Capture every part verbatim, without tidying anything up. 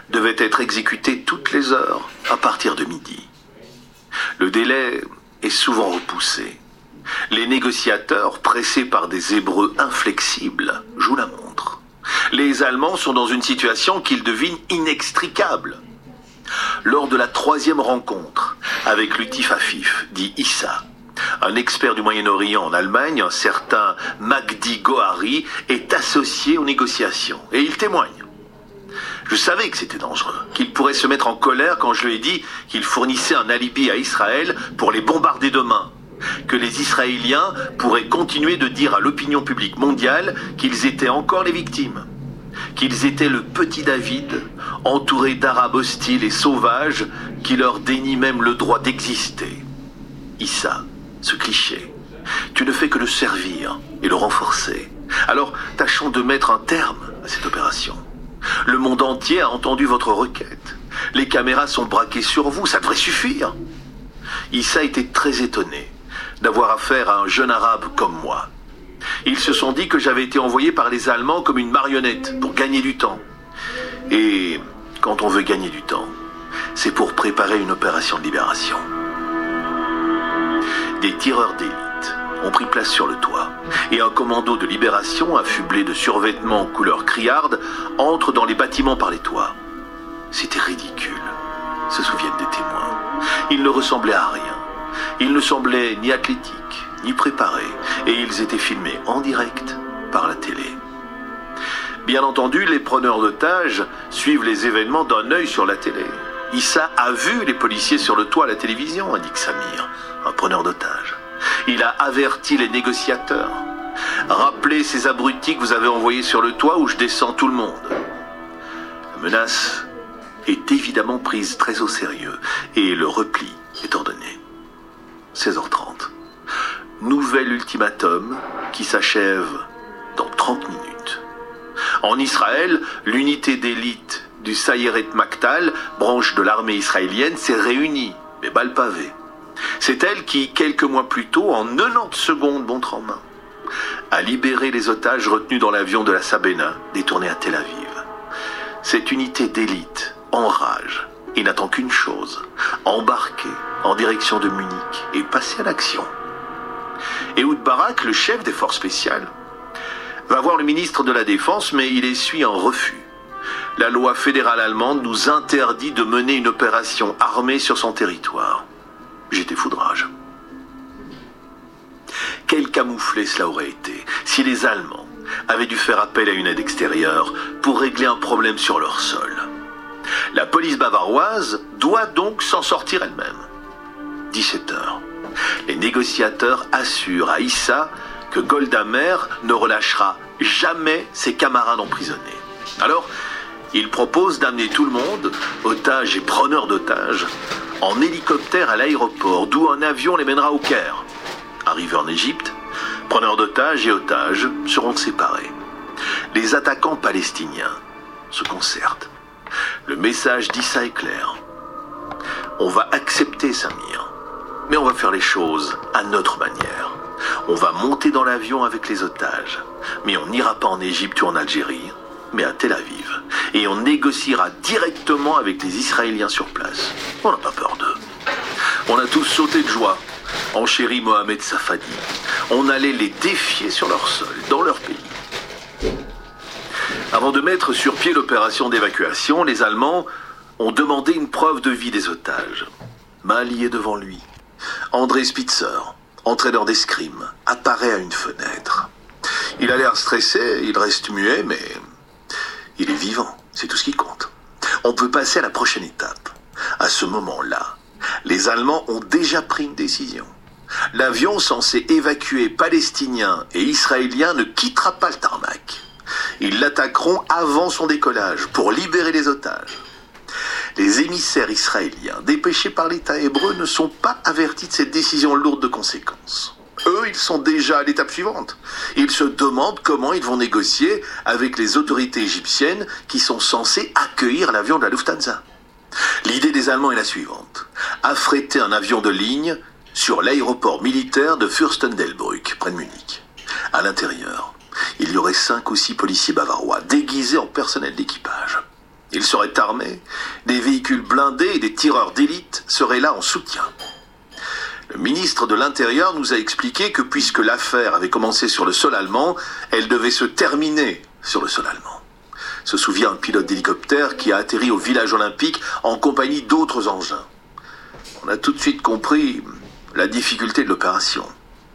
devait être exécuté toutes les heures à partir de midi. Le délai est souvent repoussé. Les négociateurs, pressés par des Hébreux inflexibles, jouent la montre. Les Allemands sont dans une situation qu'ils devinent inextricable. Lors de la troisième rencontre avec Lutif Afif, dit Issa, un expert du Moyen-Orient en Allemagne, un certain Magdi Gohari, est associé aux négociations. Et il témoigne. Je savais que c'était dangereux, qu'il pourrait se mettre en colère quand je lui ai dit qu'il fournissait un alibi à Israël pour les bombarder demain, que les Israéliens pourraient continuer de dire à l'opinion publique mondiale qu'ils étaient encore les victimes, qu'ils étaient le petit David, entouré d'Arabes hostiles et sauvages qui leur dénient même le droit d'exister. Issa, ce cliché, tu ne fais que le servir et le renforcer. Alors tâchons de mettre un terme à cette opération. Le monde entier a entendu votre requête. Les caméras sont braquées sur vous, ça devrait suffire. Issa était très étonné d'avoir affaire à un jeune arabe comme moi. Ils se sont dit que j'avais été envoyé par les Allemands comme une marionnette pour gagner du temps. Et quand on veut gagner du temps, c'est pour préparer une opération de libération. Des tireurs d'élite ont pris place sur le toit et un commando de libération affublé de survêtements couleur criarde entre dans les bâtiments par les toits. C'était ridicule, se souviennent des témoins. Ils ne ressemblaient à rien. Ils ne semblaient ni athlétiques, ni préparés, et ils étaient filmés en direct par la télé. Bien entendu, les preneurs d'otages suivent les événements d'un œil sur la télé. Issa a vu les policiers sur le toit à la télévision, indique Samir, un preneur d'otages. Il a averti les négociateurs. Rappelez ces abrutis que vous avez envoyés sur le toit où je descends tout le monde. La menace est évidemment prise très au sérieux et le repli est ordonné. seize heures trente. Nouvel ultimatum qui s'achève dans trente minutes. En Israël, l'unité d'élite du Sayeret Maktal, branche de l'armée israélienne, s'est réunie, mais balle pavée. C'est elle qui, quelques mois plus tôt, en quatre-vingt-dix secondes montre en main, a libéré les otages retenus dans l'avion de la Sabena, détourné à Tel Aviv. Cette unité d'élite enrage et n'attend qu'une chose, embarquer en direction de Munich et passer à l'action. Ehud Barak, le chef des forces spéciales, va voir le ministre de la Défense, mais il essuie un refus. La loi fédérale allemande nous interdit de mener une opération armée sur son territoire. J'étais foudrage. Quel camouflet cela aurait été si les Allemands avaient dû faire appel à une aide extérieure pour régler un problème sur leur sol. La police bavaroise doit donc s'en sortir elle-même. dix-sept heures. Les négociateurs assurent à Issa que Golda Meir ne relâchera jamais ses camarades emprisonnés. Alors, il propose d'amener tout le monde, otages et preneurs d'otages, en hélicoptère à l'aéroport, d'où un avion les mènera au Caire. Arrivés en Égypte, preneurs d'otages et otages seront séparés. Les attaquants palestiniens se concertent. Le message d'Issa est clair. On va accepter Samir, mais on va faire les choses à notre manière. On va monter dans l'avion avec les otages, mais on n'ira pas en Égypte ou en Algérie, mais à Tel Aviv. Et on négociera directement avec les Israéliens sur place. On n'a pas peur d'eux. On a tous sauté de joie, enchéri Mohamed Safadi. On allait les défier sur leur sol, dans leur pays. Avant de mettre sur pied l'opération d'évacuation, les Allemands ont demandé une preuve de vie des otages. Main liée devant lui, André Spitzer, entraîneur d'escrime, apparaît à une fenêtre. Il a l'air stressé, il reste muet, mais il est vivant, c'est tout ce qui compte. On peut passer à la prochaine étape. À ce moment-là, les Allemands ont déjà pris une décision. L'avion censé évacuer Palestiniens et Israéliens ne quittera pas le tarmac. Ils l'attaqueront avant son décollage pour libérer les otages. Les émissaires israéliens dépêchés par l'État hébreu ne sont pas avertis de cette décision lourde de conséquences. Eux, ils sont déjà à l'étape suivante. Ils se demandent comment ils vont négocier avec les autorités égyptiennes qui sont censées accueillir l'avion de la Lufthansa. L'idée des Allemands est la suivante. Affréter un avion de ligne sur l'aéroport militaire de Fürstendelbrück, près de Munich. À l'intérieur, il y aurait cinq ou six policiers bavarois déguisés en personnel d'équipage. Ils seraient armés, des véhicules blindés et des tireurs d'élite seraient là en soutien. Le ministre de l'Intérieur nous a expliqué que puisque l'affaire avait commencé sur le sol allemand, elle devait se terminer sur le sol allemand. Se souvient un pilote d'hélicoptère qui a atterri au village olympique en compagnie d'autres engins. On a tout de suite compris la difficulté de l'opération.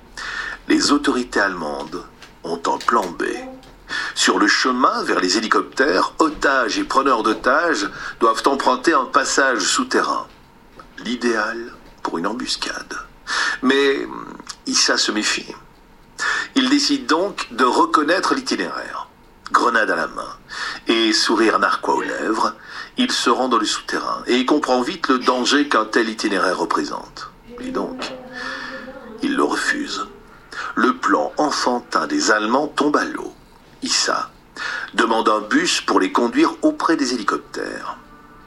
Les autorités allemandes ont un plan B. Sur le chemin vers les hélicoptères, otages et preneurs d'otages doivent emprunter un passage souterrain. L'idéal pour une embuscade. Mais Issa se méfie. Il décide donc de reconnaître l'itinéraire. Grenade à la main et sourire narquois aux lèvres, il se rend dans le souterrain et comprend vite le danger qu'un tel itinéraire représente. Et donc, il le refuse. Le plan enfantin des Allemands tombe à l'eau. Issa demande un bus pour les conduire auprès des hélicoptères.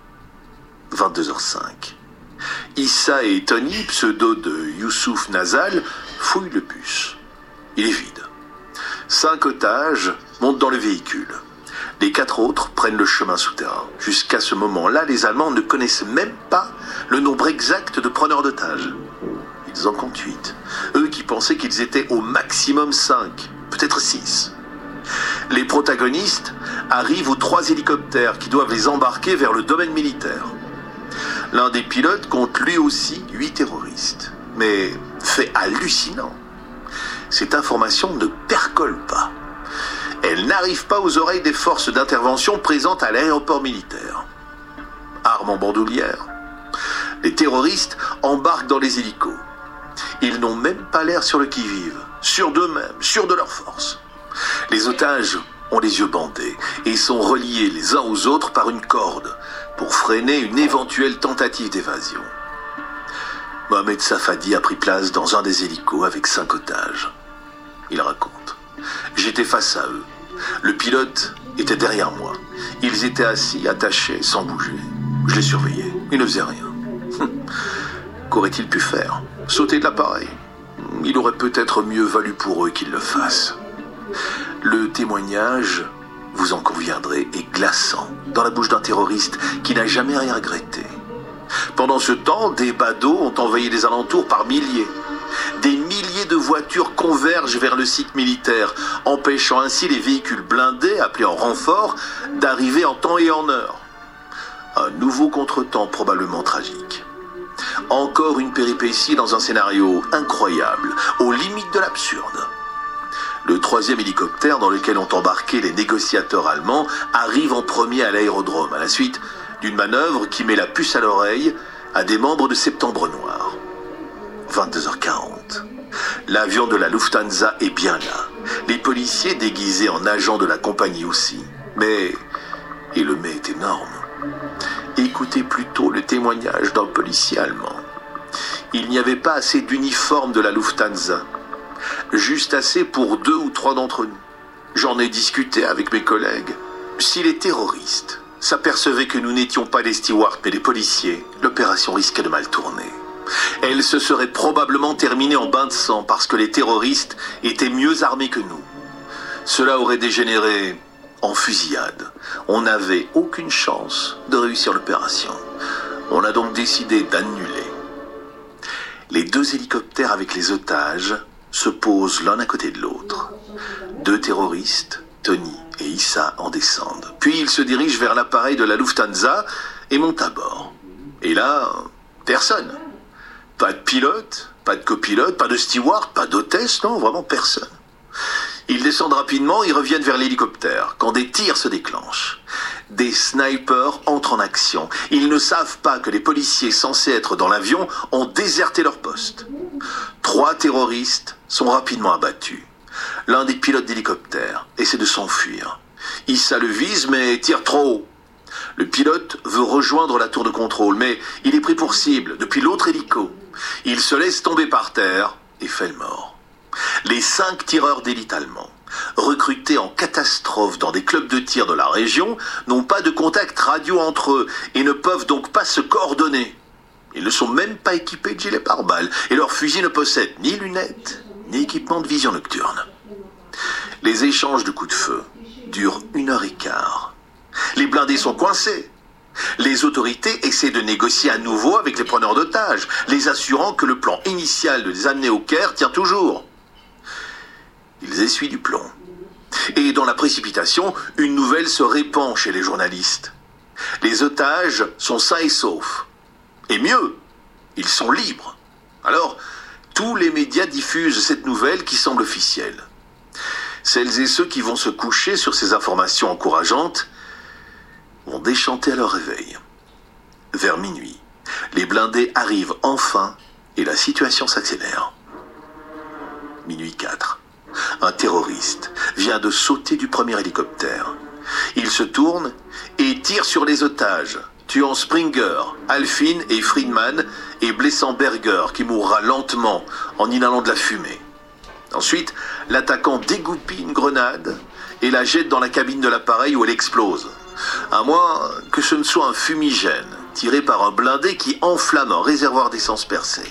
vingt-deux heures cinq. Issa et Tony, pseudo de Youssouf Nazal, fouillent le bus. Il est vide. Cinq otages montent dans le véhicule. Les quatre autres prennent le chemin souterrain. Jusqu'à ce moment-là, les Allemands ne connaissent même pas le nombre exact de preneurs d'otages. Ils en comptent huit. Eux qui pensaient qu'ils étaient au maximum cinq, peut-être six. Les protagonistes arrivent aux trois hélicoptères qui doivent les embarquer vers le domaine militaire. L'un des pilotes compte lui aussi huit terroristes. Mais, fait hallucinant, cette information ne percole pas. Elle n'arrive pas aux oreilles des forces d'intervention présentes à l'aéroport militaire. Armes en bandoulière, les terroristes embarquent dans les hélicos. Ils n'ont même pas l'air sur le qui-vive, sûrs d'eux-mêmes, sûrs de leur force. Les otages ont les yeux bandés et sont reliés les uns aux autres par une corde pour freiner une éventuelle tentative d'évasion. Mohamed Safadi a pris place dans un des hélicos avec cinq otages. Il raconte. J'étais face à eux. Le pilote était derrière moi. Ils étaient assis, attachés, sans bouger. Je les surveillais. Ils ne faisaient rien. Qu'aurait-il pu faire? Sauter de l'appareil? Il aurait peut-être mieux valu pour eux qu'ils le fassent. Le témoignage, vous en conviendrez, est glaçant dans la bouche d'un terroriste qui n'a jamais rien regretté. Pendant ce temps, des badauds ont envahi les alentours par milliers. Des milliers de voitures convergent vers le site militaire, empêchant ainsi les véhicules blindés, appelés en renfort, d'arriver en temps et en heure. Un nouveau contretemps probablement tragique. Encore une péripétie dans un scénario incroyable, aux limites de l'absurde. Le troisième hélicoptère dans lequel ont embarqué les négociateurs allemands arrive en premier à l'aérodrome, à la suite d'une manœuvre qui met la puce à l'oreille à des membres de Septembre Noir. vingt-deux heures quarante. L'avion de la Lufthansa est bien là. Les policiers déguisés en agents de la compagnie aussi. Mais, et le mais est énorme, écoutez plutôt le témoignage d'un policier allemand. Il n'y avait pas assez d'uniformes de la Lufthansa. Juste assez pour deux ou trois d'entre nous. J'en ai discuté avec mes collègues. Si les terroristes s'apercevaient que nous n'étions pas des stewards mais des policiers, l'opération risquait de mal tourner. Elle se serait probablement terminée en bain de sang parce que les terroristes étaient mieux armés que nous. Cela aurait dégénéré en fusillade. On n'avait aucune chance de réussir l'opération. On a donc décidé d'annuler. Les deux hélicoptères avec les otages se posent l'un à côté de l'autre. Deux terroristes, Tony et Issa, en descendent. Puis ils se dirigent vers l'appareil de la Lufthansa et montent à bord. Et là, personne. Pas de pilote, pas de copilote, pas de steward, pas d'hôtesse, non, vraiment personne. Ils descendent rapidement et reviennent vers l'hélicoptère, quand des tirs se déclenchent. Des snipers entrent en action. Ils ne savent pas que les policiers censés être dans l'avion ont déserté leur poste. Trois terroristes sont rapidement abattus. L'un des pilotes d'hélicoptère essaie de s'enfuir. Issa le vise mais tire trop haut. Le pilote veut rejoindre la tour de contrôle, mais il est pris pour cible depuis l'autre hélico. Il se laisse tomber par terre et fait le mort. Les cinq tireurs d'élite allemands, recrutés en catastrophe dans des clubs de tir de la région, n'ont pas de contact radio entre eux et ne peuvent donc pas se coordonner. Ils ne sont même pas équipés de gilets pare-balles et leurs fusils ne possèdent ni lunettes ni équipement de vision nocturne. Les échanges de coups de feu durent une heure et quart. Les blindés sont coincés. Les autorités essaient de négocier à nouveau avec les preneurs d'otages, les assurant que le plan initial de les amener au Caire tient toujours. Ils essuient du plomb. Et dans la précipitation, une nouvelle se répand chez les journalistes. Les otages sont sains et saufs. Et mieux, ils sont libres. Alors, tous les médias diffusent cette nouvelle qui semble officielle. Celles et ceux qui vont se coucher sur ces informations encourageantes vont déchanter à leur réveil. Vers minuit, les blindés arrivent enfin et la situation s'accélère. Minuit quatre. Un terroriste vient de sauter du premier hélicoptère. Il se tourne et tire sur les otages, tuant Springer, Alfin et Friedman et blessant Berger qui mourra lentement en inhalant de la fumée. Ensuite, l'attaquant dégoupille une grenade et la jette dans la cabine de l'appareil où elle explose. À moins que ce ne soit un fumigène tiré par un blindé qui enflamme un réservoir d'essence percé.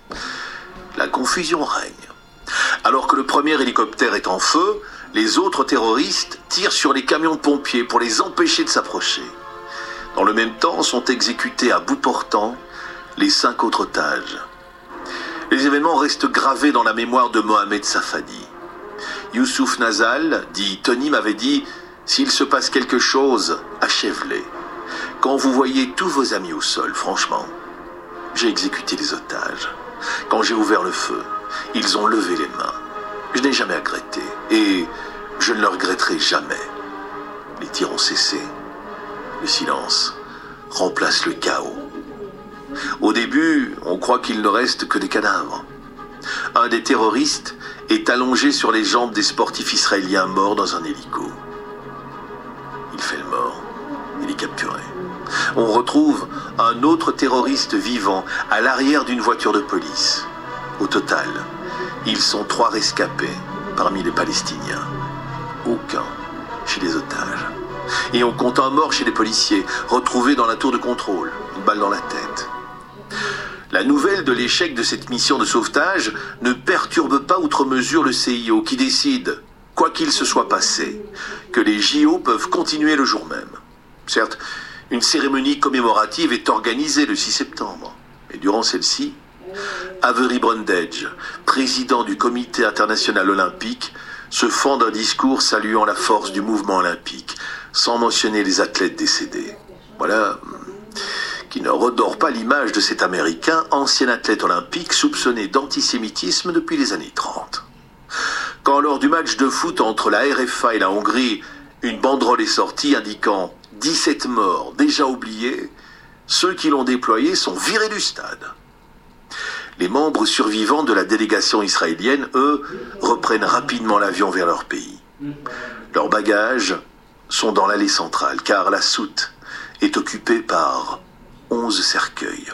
La confusion règne. Alors que le premier hélicoptère est en feu, les autres terroristes tirent sur les camions de pompiers pour les empêcher de s'approcher. Dans le même temps, sont exécutés à bout portant les cinq autres otages. Les événements restent gravés dans la mémoire de Mohamed Safadi. Youssouf Nazal, dit Tony, m'avait dit « S'il se passe quelque chose, achève-les. Quand vous voyez tous vos amis au sol, franchement, j'ai exécuté les otages. Quand j'ai ouvert le feu, ils ont levé les mains. Je n'ai jamais regretté, et je ne le regretterai jamais. Les tirs ont cessé. Le silence remplace le chaos. Au début, on croit qu'il ne reste que des cadavres. Un des terroristes est allongé sur les jambes des sportifs israéliens morts dans un hélico. Il fait le mort. Il est capturé. On retrouve un autre terroriste vivant à l'arrière d'une voiture de police. Au total, ils sont trois rescapés parmi les Palestiniens. Aucun chez les otages. Et on compte un mort chez les policiers, retrouvé dans la tour de contrôle, une balle dans la tête. La nouvelle de l'échec de cette mission de sauvetage ne perturbe pas outre mesure le C I O qui décide, quoi qu'il se soit passé, que les J O peuvent continuer le jour même. Certes, une cérémonie commémorative est organisée le six septembre, mais durant celle-ci, Avery Brundage, président du Comité international olympique, se fend d'un discours saluant la force du mouvement olympique, sans mentionner les athlètes décédés. Voilà qui ne redore pas l'image de cet Américain, ancien athlète olympique, soupçonné d'antisémitisme depuis les années trente. Quand lors du match de foot entre la R F A et la Hongrie, une banderole est sortie indiquant « dix-sept morts déjà oubliés », ceux qui l'ont déployé sont virés du stade. Les membres survivants de la délégation israélienne, eux, reprennent rapidement l'avion vers leur pays. Leurs bagages sont dans l'allée centrale, car la soute est occupée par onze cercueils.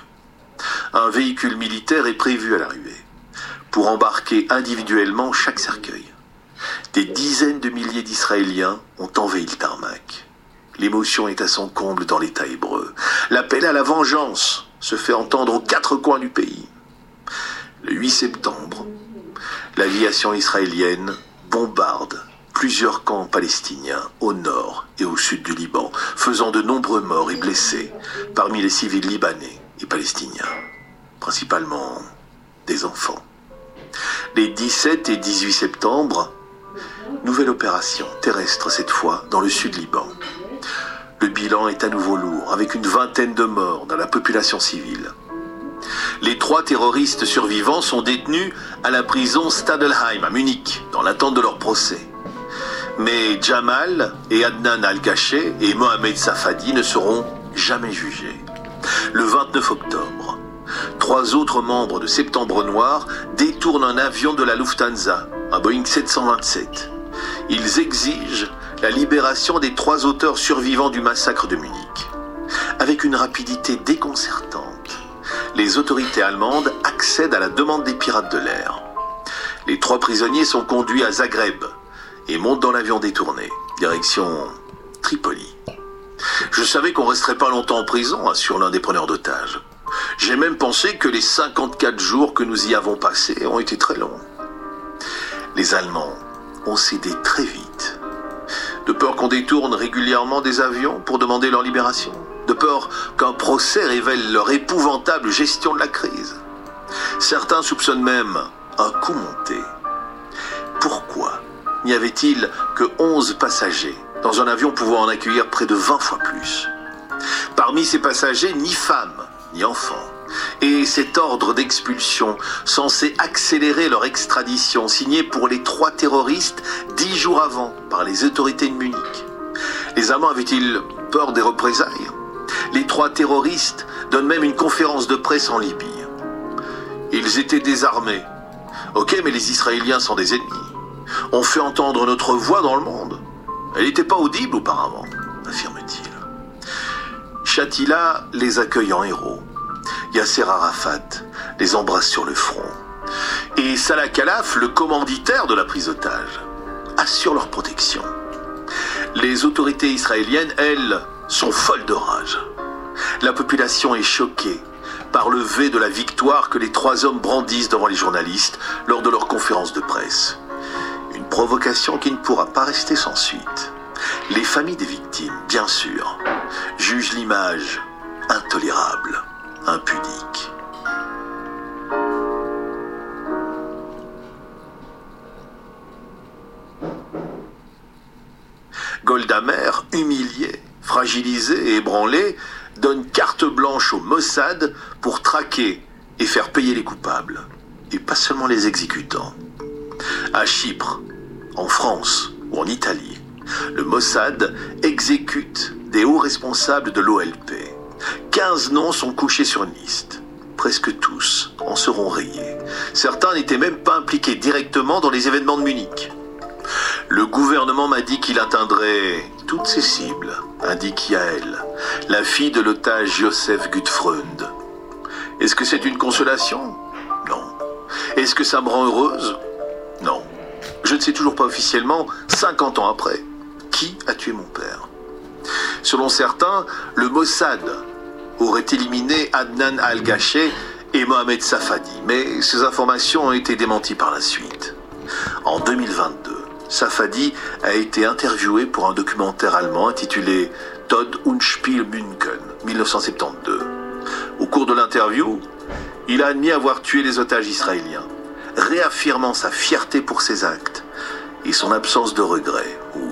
Un véhicule militaire est prévu à l'arrivée, pour embarquer individuellement chaque cercueil. Des dizaines de milliers d'Israéliens ont envahi le tarmac. L'émotion est à son comble dans l'État hébreu. L'appel à la vengeance se fait entendre aux quatre coins du pays. Le huit septembre, l'aviation israélienne bombarde plusieurs camps palestiniens au nord et au sud du Liban, faisant de nombreux morts et blessés parmi les civils libanais et palestiniens, principalement des enfants. Les dix-sept et dix-huit septembre, nouvelle opération terrestre cette fois dans le sud Liban. Le bilan est à nouveau lourd, avec une vingtaine de morts dans la population civile. Les trois terroristes survivants sont détenus à la prison Stadelheim à Munich, dans l'attente de leur procès. Mais Jamal et Adnan Al-Ghaché et Mohamed Safadi ne seront jamais jugés. Le vingt-neuf octobre, trois autres membres de Septembre Noir détournent un avion de la Lufthansa, un Boeing sept cent vingt-sept. Ils exigent la libération des trois auteurs survivants du massacre de Munich. Avec une rapidité déconcertante, les autorités allemandes accèdent à la demande des pirates de l'air. Les trois prisonniers sont conduits à Zagreb et montent dans l'avion détourné, direction Tripoli. Je savais qu'on resterait pas longtemps en prison, assure l'un des preneurs d'otages. J'ai même pensé que les cinquante-quatre jours que nous y avons passés ont été très longs. Les Allemands ont cédé très vite, de peur qu'on détourne régulièrement des avions pour demander leur libération. de peur qu'un procès révèle leur épouvantable gestion de la crise. Certains soupçonnent même un coup monté. Pourquoi n'y avait-il que onze passagers dans un avion pouvant en accueillir près de vingt fois plus? Parmi ces passagers, ni femmes, ni enfants. Et cet ordre d'expulsion, censé accélérer leur extradition, signé pour les trois terroristes dix jours avant par les autorités de Munich. Les Allemands avaient-ils peur des représailles? Les trois terroristes donnent même une conférence de presse en Libye. Ils étaient désarmés. Ok, mais les Israéliens sont des ennemis. On fait entendre notre voix dans le monde. Elle n'était pas audible auparavant, affirme-t-il. Shatila les accueille en héros. Yasser Arafat les embrasse sur le front. Et Salah Khalaf, le commanditaire de la prise d'otage, assure leur protection. Les autorités israéliennes, elles, sont folles de rage. La population est choquée par le V de la victoire que les trois hommes brandissent devant les journalistes lors de leur conférence de presse. Une provocation qui ne pourra pas rester sans suite. Les familles des victimes, bien sûr, jugent l'image intolérable, impudique. Golda Meir, humiliée, fragilisée et ébranlée, donne carte blanche au Mossad pour traquer et faire payer les coupables, et pas seulement les exécutants. À Chypre, en France ou en Italie, le Mossad exécute des hauts responsables de l'O L P. quinze noms sont couchés sur une liste. Presque tous en seront rayés. Certains n'étaient même pas impliqués directement dans les événements de Munich. Le gouvernement m'a dit qu'il atteindrait toutes ses cibles, indique Yael, la fille de l'otage Joseph Gutfreund. Est-ce que c'est une consolation? Non. Est-ce que ça me rend heureuse? Non. Je ne sais toujours pas officiellement, cinquante ans après, qui a tué mon père. Selon certains, le Mossad aurait éliminé Adnan Al-Gashey et Mohamed Safadi, mais ces informations ont été démenties par la suite. En deux mille vingt-deux, Safadi a été interviewé pour un documentaire allemand intitulé Tod und Spiel München, mille neuf cent soixante-douze. Au cours de l'interview, il a admis avoir tué les otages israéliens, réaffirmant sa fierté pour ses actes et son absence de regret ou